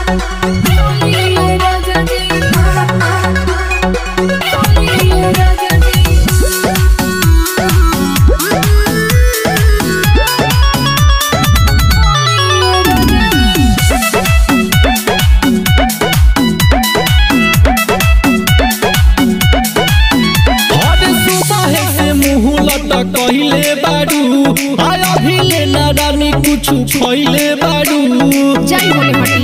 कहले बाडू आय अभी ले ना रानी कुछ खइले बाडू जय भोले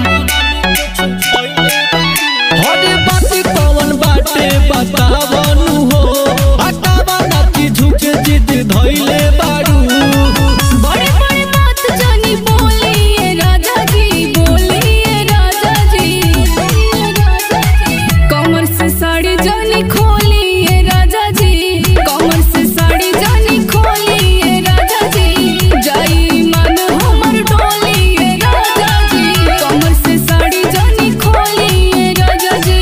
हरे बात कौन बाटे बतावनु हो हटावा नाची झुके जिद धइले बाडू बड़े बड़े बात जानी बोलिए राजा जी कमर से साड़ी जानी खोलिए राजा जी कमर से साड़ी जानी खोलिए राजा जी जाई मन हमर डोलिए राजा जी कमर से साड़ी जानी खोलिए राजा जी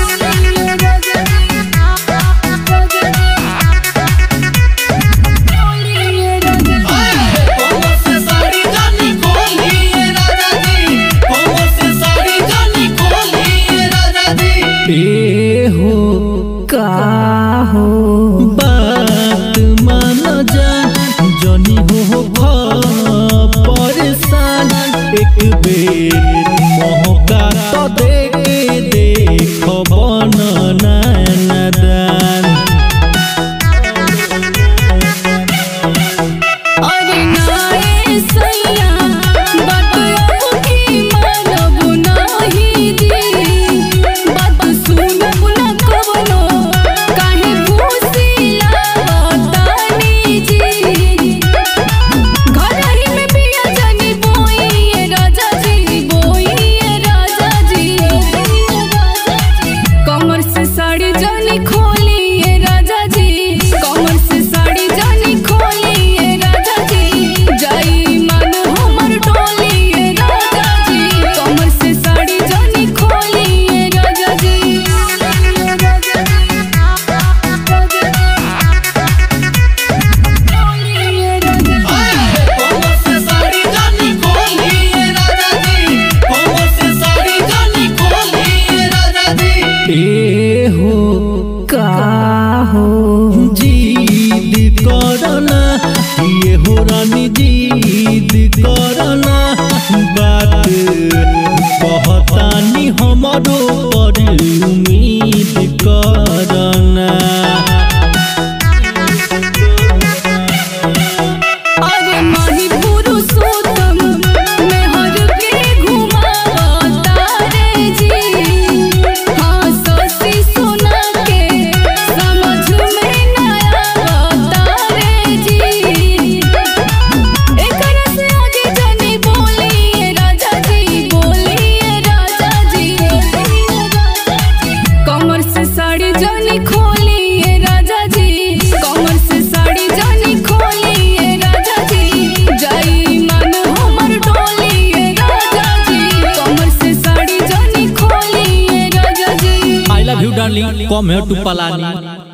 ए हो का हो बात मान जा जनी हो परेशान एक बेर मौका तो देके देख बनना नादान अरे नाए सैया बात की मानब नाही जी बात सुनब न कवनो काहे फुसिला बतानी जी घर ही में पिया जानी बोइए राजा जी कमर से साड़ी जानी खोलिए राजा जी कमर से साड़ी जानी खोलिए राजा जी जाई मन हमर डोलिए राजा जी कमर से साड़ी जानी खोलिए राजा जी ए हो का हो जिद करना ये हो रानी जिद करना बात कहतानी हमरो पर उम्मीद करना अरे माही पुरुषोत्तम में हर के घुमाता रे जी हाँ ससी सोना के समझ में न आता रे जी एकरा से आगे जानी बोलिए राजा जी कमर से साड़ी जानी खोलिए राजा जी कमर से साड़ी जानी खोलिए राजा जी जाई मन हमर डोलिए राजा जी कमर से साड़ी जानी खोलिए राजा जी आई लव यू डार्लिंग कम है टू पलानी।